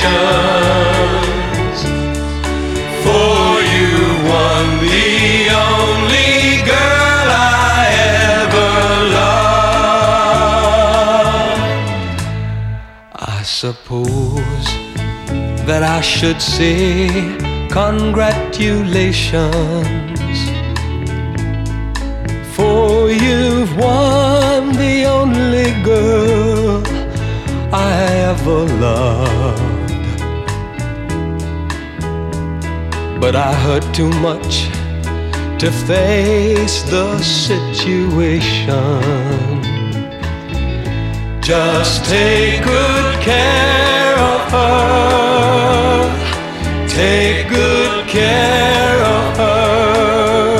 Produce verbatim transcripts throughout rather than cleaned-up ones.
For you won the only girl I ever loved. I suppose that I should say congratulations, for you've won the only girl I ever loved. But I hurt too much to face the situation. Just take good care of her, take good care of her.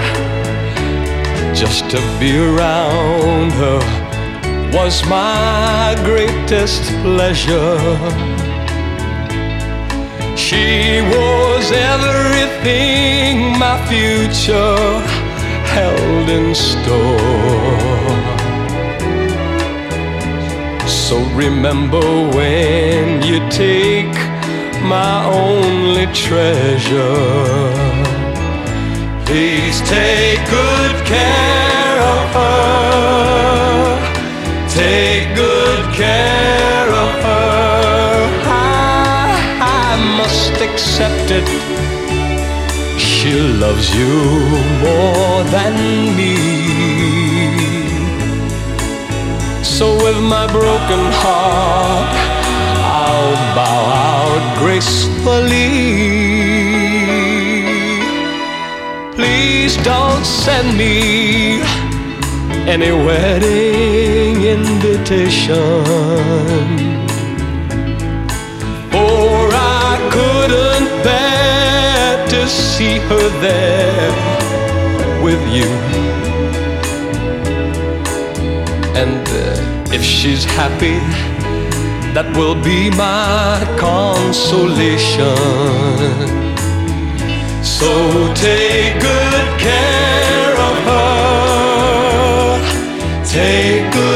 Just to be around her was my greatest pleasure. She was everything my future held in store. So remember when you take my only treasure, please take good care of her, take good care of her. I, I must accept it, she loves you more than me. So with my broken heart, I'll bow out gracefully. Please don't send me any wedding invitation, for I couldn't bear to see her there with you. And uh, if she's happy, that will be my consolation. So take good care of her, take good